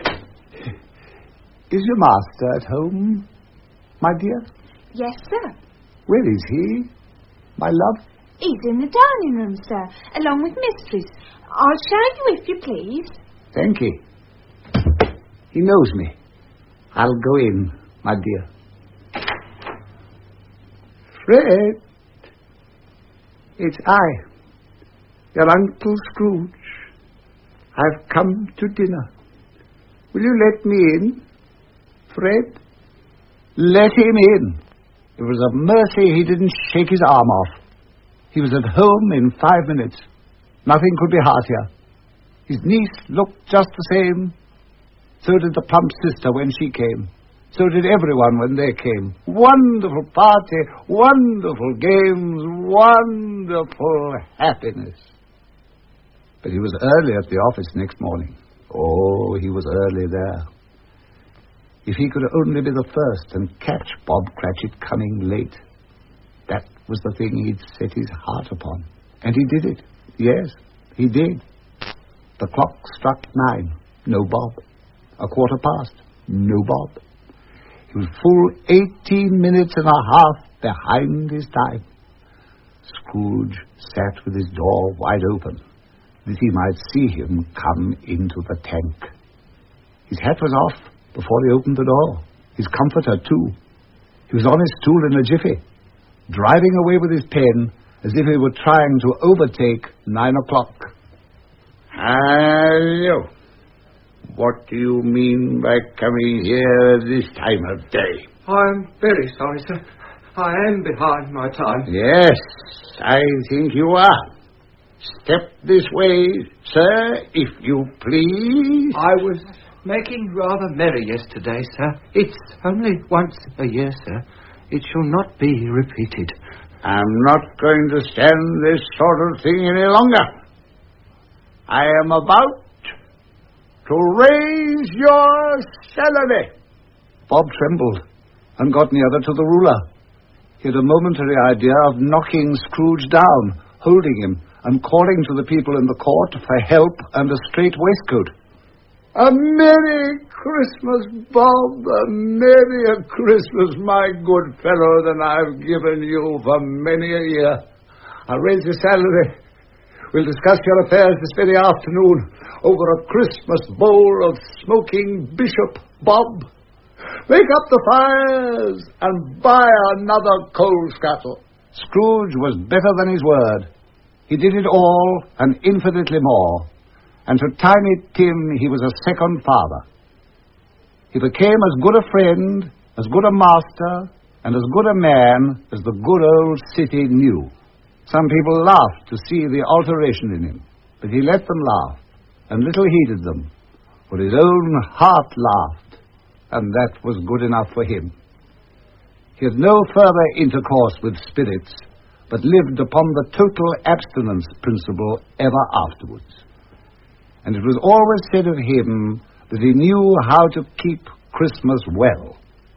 Is your master at home, my dear? Yes, sir. Where is he, my love? He's in the dining room, sir, along with Mistress. I'll show you if you please. Thank you. He knows me. I'll go in, my dear. Fred, it's I, your Uncle Scrooge. I've come to dinner. Will you let me in, Fred? Let him in. It was a mercy he didn't shake his arm off. He was at home in five minutes. Nothing could be heartier. His niece looked just the same. So did the plump sister when she came. So did everyone when they came. Wonderful party, wonderful games, wonderful happiness. But he was early at the office next morning. Oh, he was early there. If he could only be the first and catch Bob Cratchit coming late. That was the thing he'd set his heart upon. And he did it. Yes, he did. The clock struck nine. No Bob. A quarter past. No Bob. He was full eighteen minutes and a half behind his time. Scrooge sat with his door wide open, that he might see him come into the tank. His hat was off before he opened the door. His comforter, too. He was on his stool in a jiffy, driving away with his pen as if he were trying to overtake nine o'clock. Hello. What do you mean by coming here at this time of day? I'm very sorry, sir. I am behind my time. Yes, I think you are. Step this way, sir, if you please. I was making rather merry yesterday, sir. It's only once a year, sir. It shall not be repeated. I'm not going to stand this sort of thing any longer. I am about to raise your salary. Bob trembled and got nearer to the ruler. He had a momentary idea of knocking Scrooge down, holding him, and calling to the people in the court for help and a straight waistcoat. A Merry Christmas, Bob, a merrier Christmas, my good fellow, than I've given you for many a year. I'll raise your salary. We'll discuss your affairs this very afternoon over a Christmas bowl of smoking bishop, Bob. Make up the fires and buy another coal scuttle. Scrooge was better than his word. He did it all and infinitely more. And to Tiny Tim he was a second father. He became as good a friend, as good a master, and as good a man as the good old city knew. Some people laughed to see the alteration in him, but he let them laugh, and little heeded them, for his own heart laughed, and that was good enough for him. He had no further intercourse with spirits, but lived upon the total abstinence principle ever afterwards. And it was always said of him that he knew how to keep Christmas well.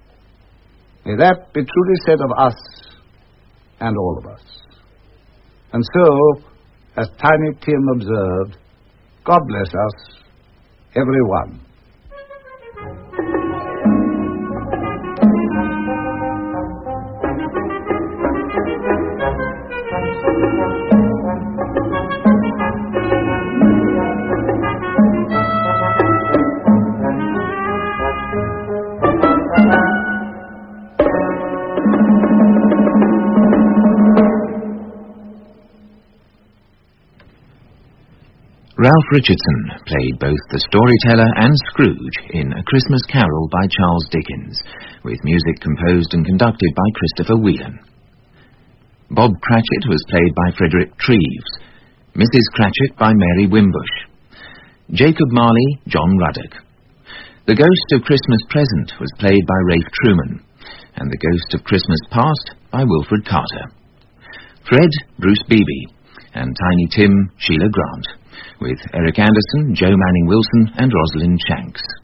May that be truly said of us and all of us. And so, as Tiny Tim observed, God bless us, every one. Ralph Richardson played both the storyteller and Scrooge in A Christmas Carol by Charles Dickens, with music composed and conducted by Christopher Whelan. Bob Cratchit was played by Frederick Treves, Missus Cratchit by Mary Wimbush, Jacob Marley, John Ruddock. The Ghost of Christmas Present was played by Rafe Truman, and The Ghost of Christmas Past by Wilfred Carter. Fred, Bruce Beebe, and Tiny Tim, Sheila Grant, with Eric Anderson, Joe Manning Wilson, and Rosalind Shanks.